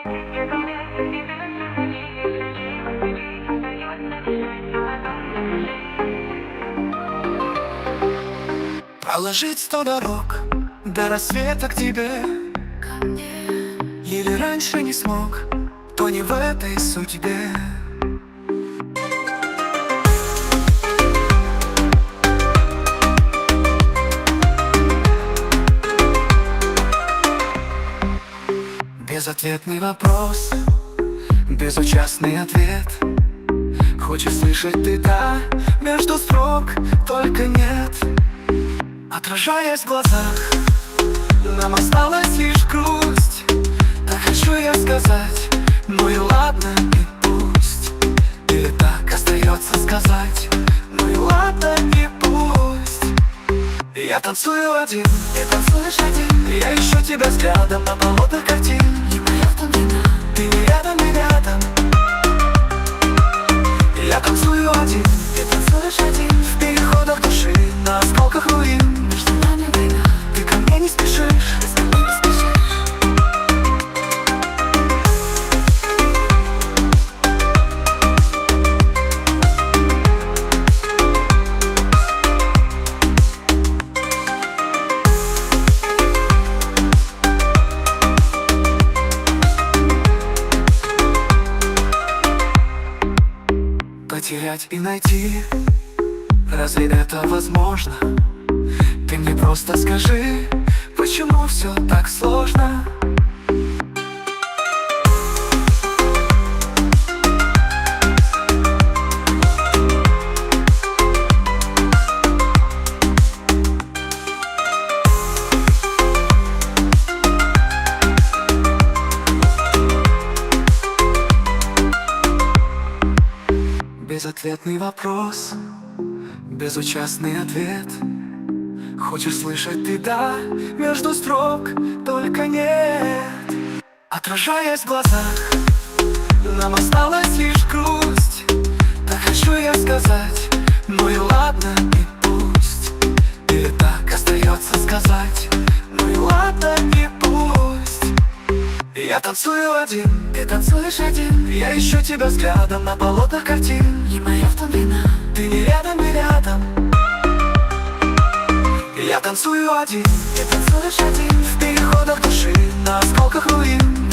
Проложить 100 дорог до рассвета к тебе. Или раньше не смог, то не в этой судьбе. Безответный вопрос, безучастный ответ. Хочешь слышать ты «да» между строк, только нет. Отражаясь в глазах, нам осталась лишь грусть. Так хочу я сказать, ну и ладно, и пусть. Или так остается сказать, ну и ладно, и пусть. Я танцую один, ты танцуешь один. Я ищу тебя взглядом на полотнах картин. Не моя в том вина, ты не рядом, не рядом. Я танцую один, ты танцуешь один. в переходах души, на осколках руин. Между нами война, Ты ко мне не спешишь, ты со мной не спешишь. потерять и найти, разве это возможно? Ты мне просто скажи, почему все так сложно? Безответный вопрос, безучастный ответ. Хочешь слышать ты «да» между строк, только нет. Отражаясь в глазах, нам осталась лишь грусть. Так хочу я сказать, ну и ладно, и пусть. Или так остается сказать, ну и ладно, и пусть. Я танцую один, Ты танцуешь один. я ищу тебя взглядом на полотнах картин. Не моя в том вина, Ты не рядом, не рядом. Я танцую один, ты танцуешь один. в переходах души, на осколках руин.